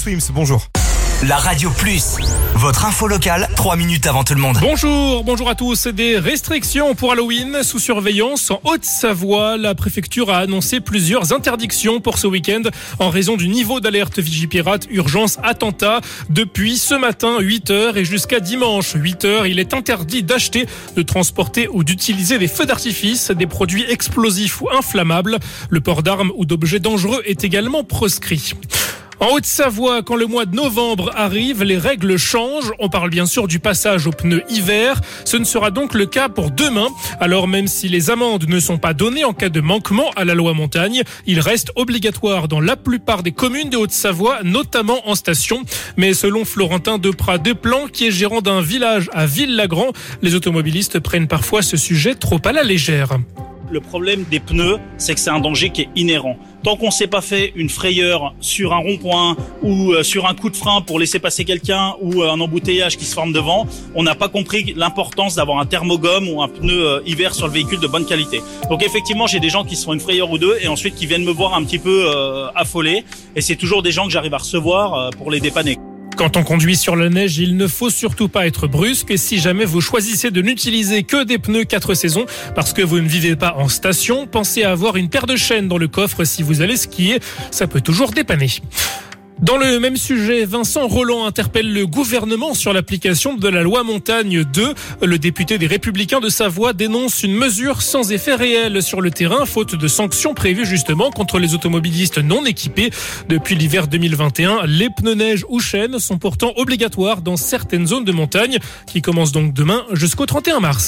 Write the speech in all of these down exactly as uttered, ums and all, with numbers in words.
Swims, bonjour. La Radio Plus, votre info locale, trois minutes avant tout le monde. Bonjour, bonjour à tous. Des restrictions pour Halloween sous surveillance en Haute-Savoie. La préfecture a annoncé plusieurs interdictions pour ce week-end en raison du niveau d'alerte Vigipirate urgence attentat. Depuis ce matin, huit heures et jusqu'à dimanche, huit heures, il est interdit d'acheter, de transporter ou d'utiliser des feux d'artifice, des produits explosifs ou inflammables. Le port d'armes ou d'objets dangereux est également proscrit. En Haute-Savoie, quand le mois de novembre arrive, les règles changent. On parle bien sûr du passage aux pneus hiver. Ce ne sera donc le cas pour demain. Alors même si les amendes ne sont pas données en cas de manquement à la loi montagne, il reste obligatoire dans la plupart des communes de Haute-Savoie, notamment en station. Mais selon Florentin Deprat-Desplan, qui est gérant d'un village à Ville-Lagrand, les automobilistes prennent parfois ce sujet trop à la légère. Le problème des pneus, c'est que c'est un danger qui est inhérent. Tant qu'on ne s'est pas fait une frayeur sur un rond-point ou sur un coup de frein pour laisser passer quelqu'un ou un embouteillage qui se forme devant, on n'a pas compris l'importance d'avoir un thermogomme ou un pneu hiver sur le véhicule de bonne qualité. Donc effectivement, j'ai des gens qui se font une frayeur ou deux et ensuite qui viennent me voir un petit peu euh, affolé. Et c'est toujours des gens que j'arrive à recevoir euh, pour les dépanner. Quand on conduit sur la neige, il ne faut surtout pas être brusque. Et si jamais vous choisissez de n'utiliser que des pneus quatre saisons parce que vous ne vivez pas en station, pensez à avoir une paire de chaînes dans le coffre si vous allez skier. Ça peut toujours dépanner. Dans le même sujet, Vincent Rolland interpelle le gouvernement sur l'application de la loi Montagne deux. Le député des Républicains de Savoie dénonce une mesure sans effet réel sur le terrain, faute de sanctions prévues justement contre les automobilistes non équipés. Depuis l'hiver deux mille vingt et un, les pneus neige ou chêne sont pourtant obligatoires dans certaines zones de montagne, qui commencent donc demain jusqu'au trente et un mars.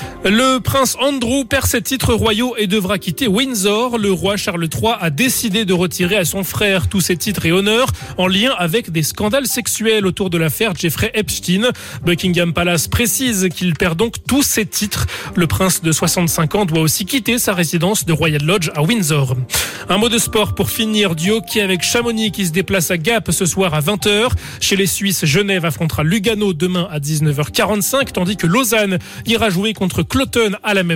Le prince Andrew perd ses titres royaux et devra quitter Windsor. Le roi Charles trois a décidé de retirer à son frère tous ses titres et honneurs en lien avec des scandales sexuels autour de l'affaire Jeffrey Epstein. Buckingham Palace précise qu'il perd donc tous ses titres. Le prince de soixante-cinq ans doit aussi quitter sa résidence de Royal Lodge à Windsor. Un mot de sport pour finir, du hockey avec Chamonix qui se déplace à Gap ce soir à vingt heures. Chez les Suisses, Genève affrontera Lugano demain à dix-neuf heures quarante-cinq, tandis que Lausanne ira jouer contre Cloton à la même